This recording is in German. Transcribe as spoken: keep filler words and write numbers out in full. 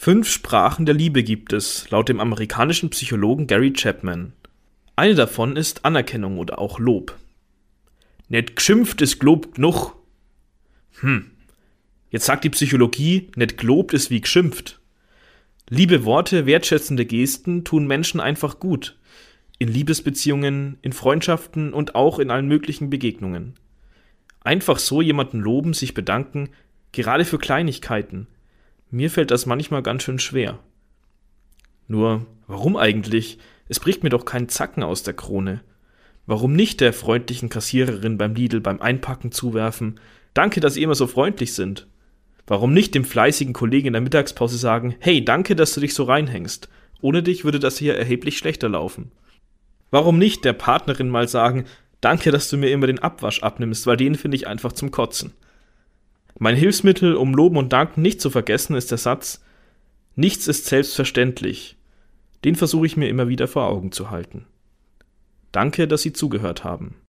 Fünf Sprachen der Liebe gibt es, laut dem amerikanischen Psychologen Gary Chapman. Eine davon ist Anerkennung oder auch Lob. Nicht geschimpft ist gelobt genug. Hm, jetzt sagt die Psychologie, nicht gelobt ist wie geschimpft. Liebe Worte, wertschätzende Gesten tun Menschen einfach gut. In Liebesbeziehungen, in Freundschaften und auch in allen möglichen Begegnungen. Einfach so jemanden loben, sich bedanken, gerade für Kleinigkeiten. Mir fällt das manchmal ganz schön schwer. Nur, warum eigentlich? Es bricht mir doch keinen Zacken aus der Krone. Warum nicht der freundlichen Kassiererin beim Lidl beim Einpacken zuwerfen, danke, dass Sie immer so freundlich sind? Warum nicht dem fleißigen Kollegen in der Mittagspause sagen, hey, danke, dass du dich so reinhängst. Ohne dich würde das hier erheblich schlechter laufen. Warum nicht der Partnerin mal sagen, danke, dass du mir immer den Abwasch abnimmst, weil den finde ich einfach zum Kotzen. Mein Hilfsmittel, um Loben und Danken nicht zu vergessen, ist der Satz, nichts ist selbstverständlich. Den versuche ich mir immer wieder vor Augen zu halten. Danke, dass Sie zugehört haben.